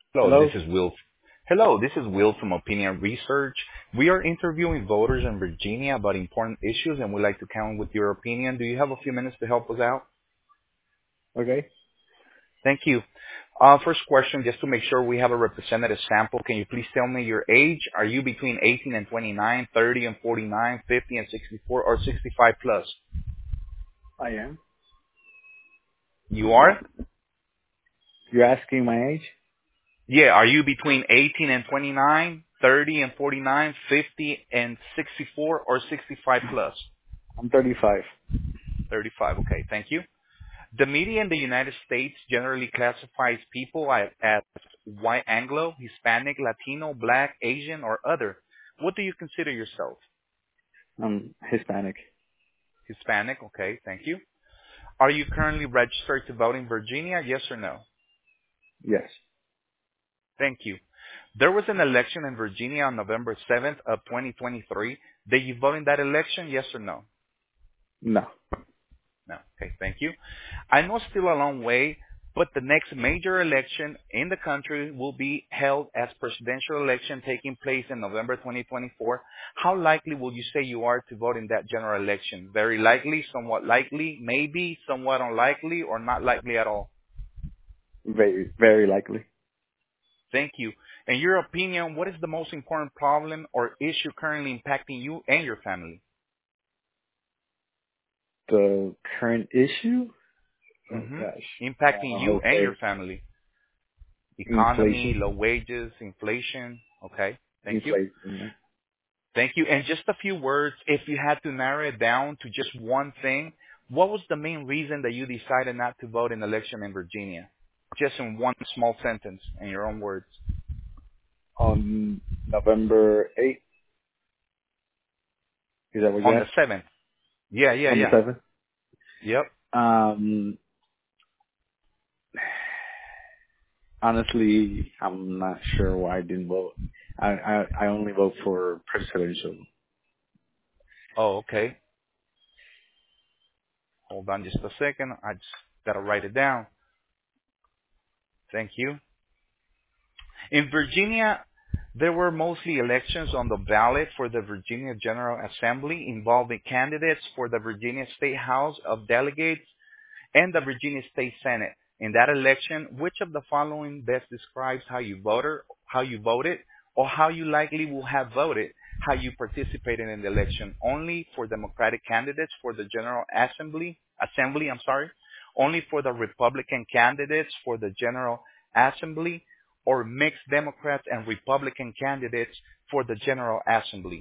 Hello, this Hello? is Will. Hello, this is Will from Opinion Research. We are interviewing voters in Virginia about important issues, and we'd like to count with your opinion. Do you have a few minutes to help us out? Okay. Thank you. First question, just to make sure we have a representative sample, can you please tell me your age? Are you between 18 and 29, 30 and 49, 50 and 64, or 65 plus? I am. You are? You're asking my age? Yeah, are you between 18 and 29, 30 and 49, 50 and 64, or 65 plus? I'm 35. 35. Okay, thank you. The media in the United States generally classifies people as white Anglo, Hispanic, Latino, Black, Asian, or other. What do you consider yourself? I'm Hispanic. Hispanic. Okay, thank you. Are you currently registered to vote in Virginia? Yes or no? Yes. Thank you. There was an election in Virginia on November 7th of 2023. Did you vote in that election? Yes or no? No. No. Okay, thank you. I know it's still a long way, but the next major election in the country will be held as presidential election taking place in November 2024. How likely will you say you are to vote in that general election? Very likely, somewhat likely, maybe, somewhat unlikely, or not likely at all? Very, very likely. Thank you. In your opinion, what is the most important problem or issue currently impacting you and your family? The current issue? Oh hmm gosh. Impacting I you would and your say family. Economy, inflation. low wages, inflation. Okay. Thank you. Inflation. Yeah. Thank you. And just a few words, if you had to narrow it down to just one thing, what was the main reason that you decided not to vote in election in Virginia? Just in one small sentence, in your own words. On November 8th, is that what you On the asked? 7th. Yeah, yeah, On the yeah. 7th? Yep. Um, honestly, I'm not sure why I didn't vote. I only vote for presidential. Oh, okay. Hold on just a second. I just got to write it down. Thank you. In Virginia, there were mostly elections on the ballot for the Virginia General Assembly involving candidates for the Virginia State House of Delegates and the Virginia State Senate. In that election, which of the following best describes how you voted, or how you likely will have voted had you participated in the election? Only for Democratic candidates for the General Assembly, only for the Republican candidates for the General Assembly, or mixed Democrats and Republican candidates for the General Assembly.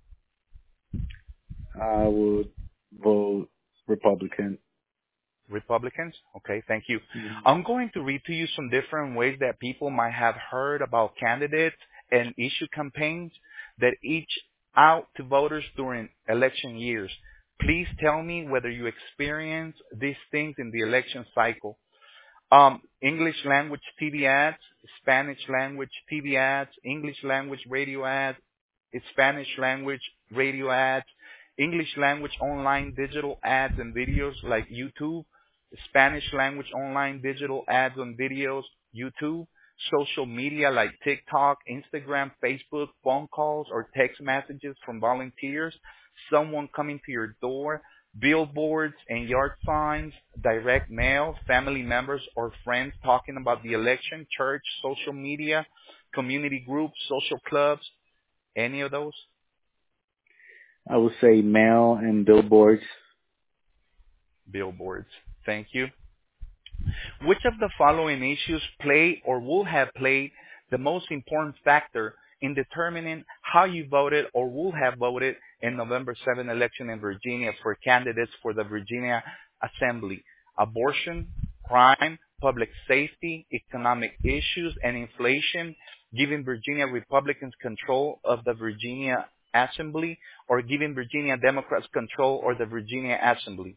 I would vote Republican. Republicans? Okay, thank you. Mhm. I'm going to read to you some different ways that people might have heard about candidates and issue campaigns that each out to voters during election years. Please tell me whether you experience these things in the election cycle. English language TV ads, Spanish language TV ads, English language radio ads, Spanish language radio ads, English language online digital ads and videos like YouTube, Spanish language online digital ads on videos, YouTube, social media like TikTok, Instagram, Facebook, phone calls or text messages from volunteers, someone coming to your door, billboards and yard signs, direct mail, family members or friends talking about the election, church, social media, community groups, social clubs, any of those? I would say mail and billboards. Billboards. Thank you. Which of the following issues play or will have played the most important factor in determining how you voted or will have voted in November 7 election in Virginia for candidates for the Virginia Assembly? Abortion, crime, public safety, economic issues, and inflation, giving Virginia Republicans control of the Virginia Assembly, or giving Virginia Democrats control of the Virginia Assembly?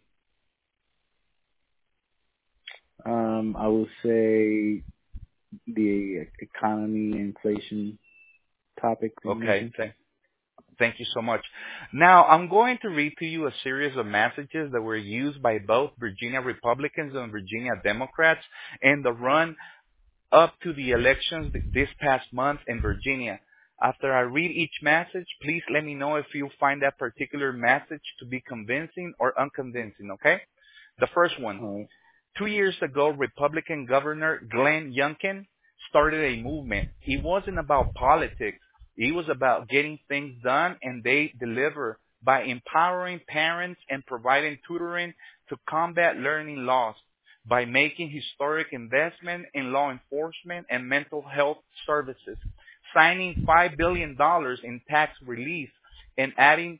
I would say the economy, inflation topic that you Okay, mentioned. thank you so much. Now, I'm going to read to you a series of messages that were used by both Virginia Republicans and Virginia Democrats in the run up to the elections this past month in Virginia. After I read each message, please let me know if you find that particular message to be convincing or unconvincing, okay? The first one. All right. 2 years ago, Republican Governor Glenn Youngkin started a movement. It wasn't about politics. It was about getting things done, and they deliver by empowering parents and providing tutoring to combat learning loss, by making historic investment in law enforcement and mental health services, signing $5 billion in tax relief, and adding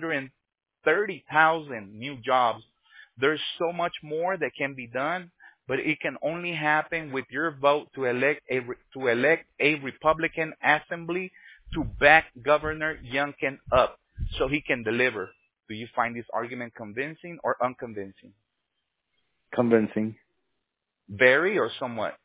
230,000 new jobs. There's so much more that can be done, but it can only happen with your vote to elect a Republican assembly to back Governor Youngkin up so he can deliver. Do you find this argument convincing or unconvincing? Convincing. Very or somewhat?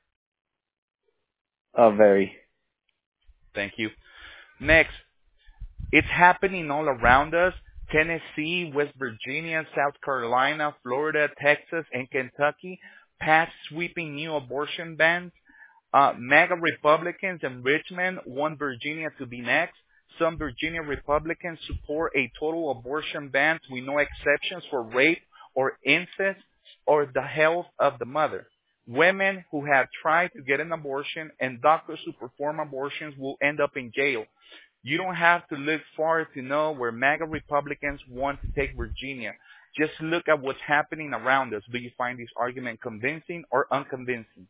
Very. Thank you. Next, it's happening all around us. Tennessee, West Virginia, South Carolina, Florida, Texas, and Kentucky passed sweeping new abortion bans. MAGA Republicans in Richmond want Virginia to be next. Some Virginia Republicans support a total abortion ban with no exceptions for rape or incest or the health of the mother. Women who have tried to get an abortion and doctors who perform abortions will end up in jail. You don't have to look far to know where MAGA Republicans want to take Virginia. Just look at what's happening around us. Do you find this argument convincing or unconvincing?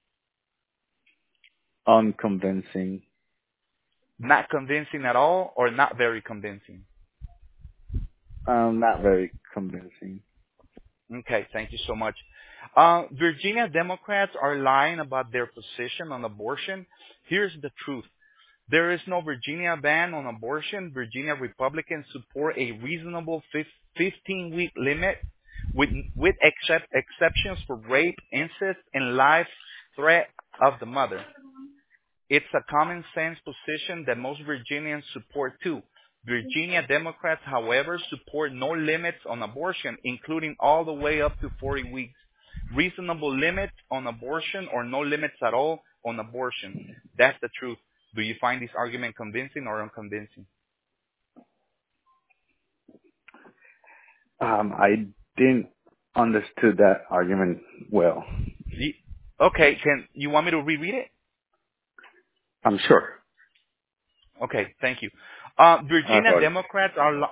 Unconvincing. Not convincing at all or not very convincing? Not very convincing. Okay, thank you so much. Virginia Democrats are lying about their position on abortion. Here's the truth. There is no Virginia ban on abortion. Virginia Republicans support a reasonable 15-week limit with exceptions for rape, incest, and life threat of the mother. It's a common sense position that most Virginians support too. Virginia Democrats, however, support no limits on abortion, including all the way up to 40 weeks. Reasonable limits on abortion or no limits at all on abortion. That's the truth. Do you find this argument convincing or unconvincing? I didn't understood that argument well. Okay, you want me to reread it? I'm sure. Okay, thank you. Virginia Democrats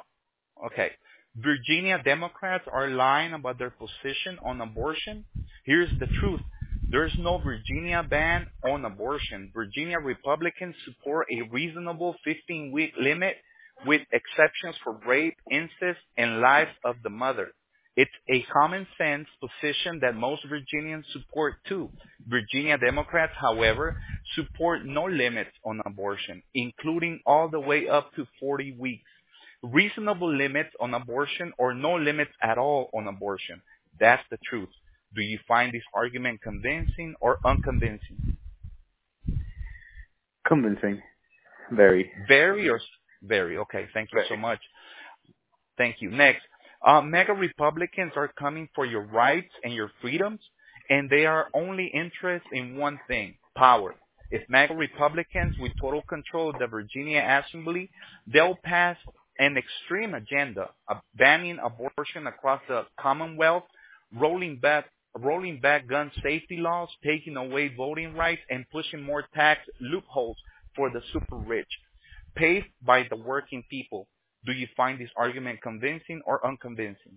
are lying about their position on abortion. Here's the truth. There's no Virginia ban on abortion. Virginia Republicans support a reasonable 15-week limit with exceptions for rape, incest, and life of the mother. It's a common sense position that most Virginians support too. Virginia Democrats, however, support no limits on abortion, including all the way up to 40 weeks. Reasonable limits on abortion or no limits at all on abortion. That's the truth. Do you find this argument convincing or unconvincing? Convincing. Very. Very or very? Okay, thank you so much. Thank you. Next. MAGA Republicans are coming for your rights and your freedoms, and they are only interested in one thing, power. If MAGA Republicans with total control of the Virginia Assembly, they'll pass an extreme agenda of banning abortion across the Commonwealth, rolling back gun safety laws, taking away voting rights, and pushing more tax loopholes for the super rich, paid by the working people. Do you find this argument convincing or unconvincing?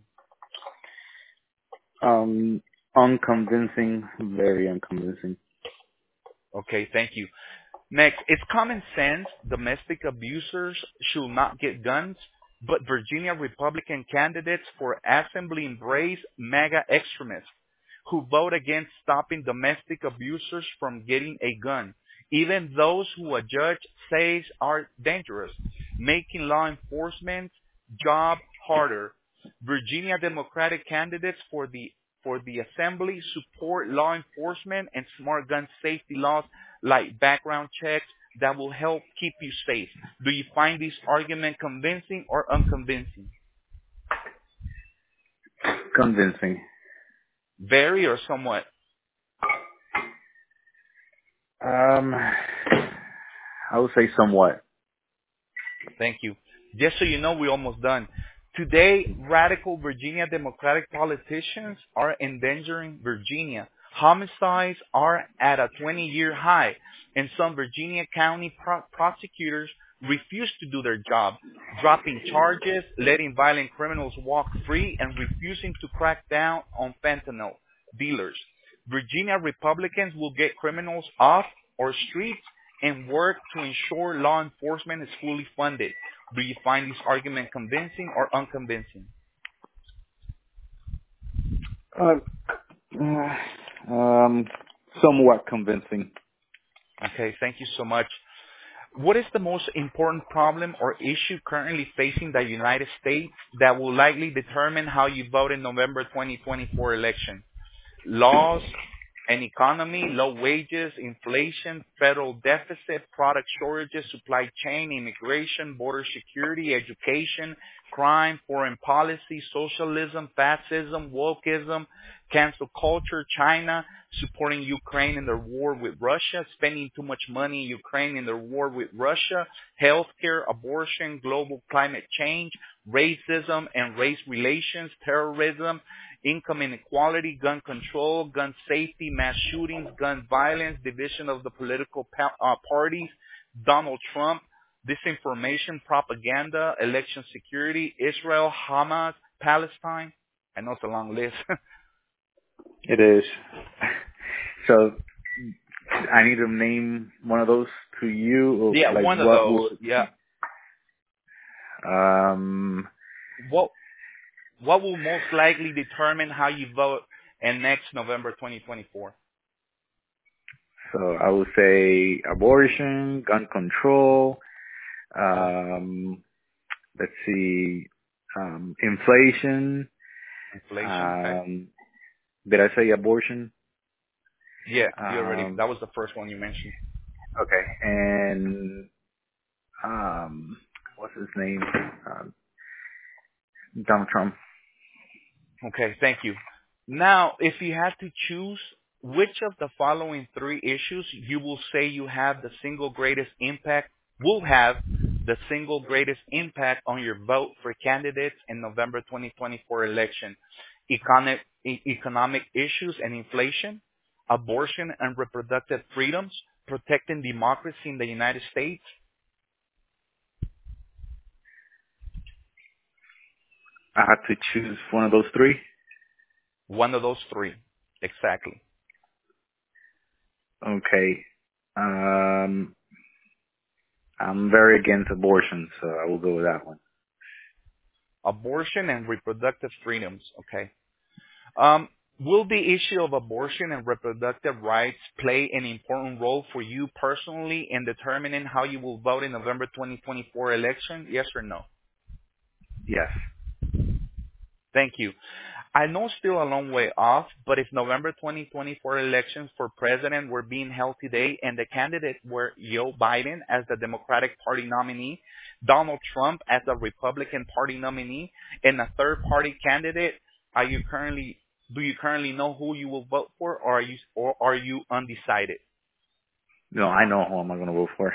Unconvincing, very unconvincing. Okay, thank you. Next, it's common sense domestic abusers should not get guns, but Virginia Republican candidates for assembly embrace MAGA extremists who vote against stopping domestic abusers from getting a gun, even those who a judge says are dangerous, making law enforcement's job harder. Virginia Democratic candidates for the assembly support law enforcement and smart gun safety laws like background checks that will help keep you safe. Do you find this argument convincing or unconvincing? Convincing. Very or somewhat? Um, I would say somewhat. Thank you. Just so you know, we're almost done. Today, radical Virginia Democratic politicians are endangering Virginia. Homicides are at a 20-year high, and some Virginia County prosecutors refuse to do their job, dropping charges, letting violent criminals walk free, and refusing to crack down on fentanyl dealers. Virginia Republicans will get criminals off our streets and work to ensure law enforcement is fully funded. Do you find this argument convincing or unconvincing? Uh, uh, um, somewhat convincing. Okay, thank you so much. What is the most important problem or issue currently facing the United States that will likely determine how you vote in November 2024 election? Laws, an economy, low wages, inflation, federal deficit, product shortages, supply chain, immigration, border security, education, crime, foreign policy, socialism, fascism, wokeism, cancel culture, China, supporting Ukraine in their war with Russia, spending too much money in Ukraine in their war with Russia, healthcare, abortion, global climate change, racism and race relations, terrorism, income inequality, gun control, gun safety, mass shootings, gun violence, division of the political parties, Donald Trump, disinformation, propaganda, election security, Israel, Hamas, Palestine. I know it's a long list. It is. So I need to name one of those to you. Or Yeah, like one of what those. would? Yeah. Um. What what will most likely determine how you vote in next November 2024? So I would say abortion, gun control. Okay. Um. Let's see. Inflation. Inflation. Okay. Um. Did I say abortion? Yeah, you already. Um. That was the first one you mentioned. Okay. And what's his name? Donald Trump. Okay, thank you. Now, if you had to choose which of the following three issues you will say you have the single greatest impact, will have the single greatest impact on your vote for candidates in November 2024 election: economic issues and inflation, abortion and reproductive freedoms, protecting democracy in the United States. I had to choose one of those three. One of those three. Exactly. Okay. Um, I'm very against abortion, so I will go with that one. Abortion and reproductive freedoms. Okay. Will the issue of abortion and reproductive rights play an important role for you personally in determining how you will vote in November 2024 election? Yes or no? Yes. Thank you. I know still a long way off, but if November 2024 elections for president were being held today and the candidates were Joe Biden as the Democratic Party nominee, Donald Trump as the Republican Party nominee, and a third party candidate, do you currently know who you will vote for, or are you undecided? No, I know who I'm going to vote for.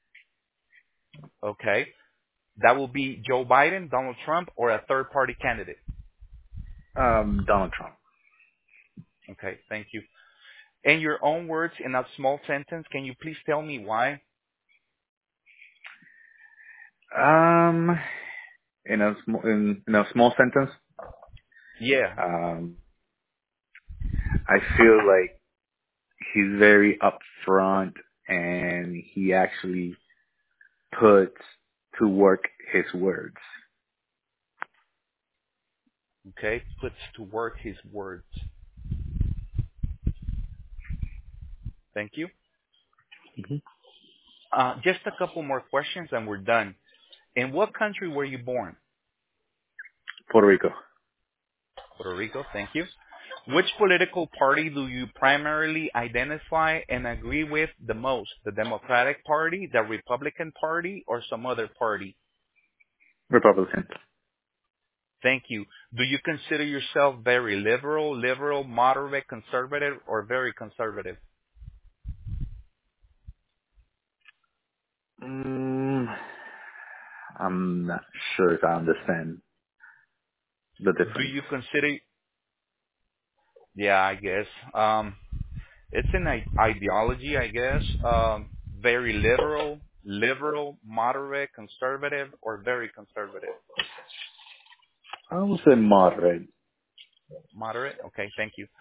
Okay. That will be Joe Biden, Donald Trump, or a third party candidate. Donald Trump. Okay, thank you. In your own words, in a small sentence, can you please tell me why? Um, in a small sentence, Yeah. um, I feel like he's very upfront and he actually puts to work his words. Okay, puts to work his words. Thank you. Hmm. Just a couple more questions and we're done. In what country were you born? Puerto Rico. Puerto Rico, thank you. Which political party do you primarily identify and agree with the most? The Democratic Party, the Republican Party, or some other party? Republican. Thank you. Do you consider yourself very liberal, moderate, conservative, or very conservative? I'm not sure if I understand the Do difference. you consider? Yeah, I guess. It's an ideology, I guess. Very liberal, moderate, conservative, or very conservative. I would say moderate. Moderate. Okay, thank you.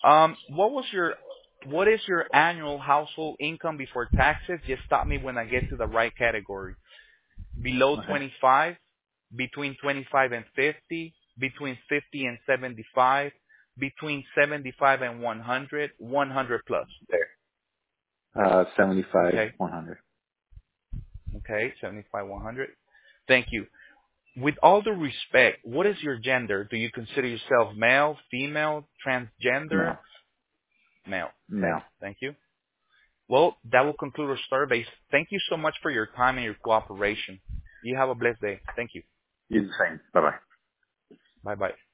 What is your annual household income before taxes? Just stop me when I get to the right category. Below Okay. 25, between 25 and 50, between 50 and 75, between 75 and 100, 100 plus. There. 75, Okay. 100. Okay, 75, 100. Thank you. With all due respect, what is your gender? Do you consider yourself male, female, transgender? No. Male. Okay, No. thank you. Well, that will conclude our survey. Thank you so much for your time and your cooperation. You have a blessed day. Thank you. You're the same. Bye-bye. Bye bye.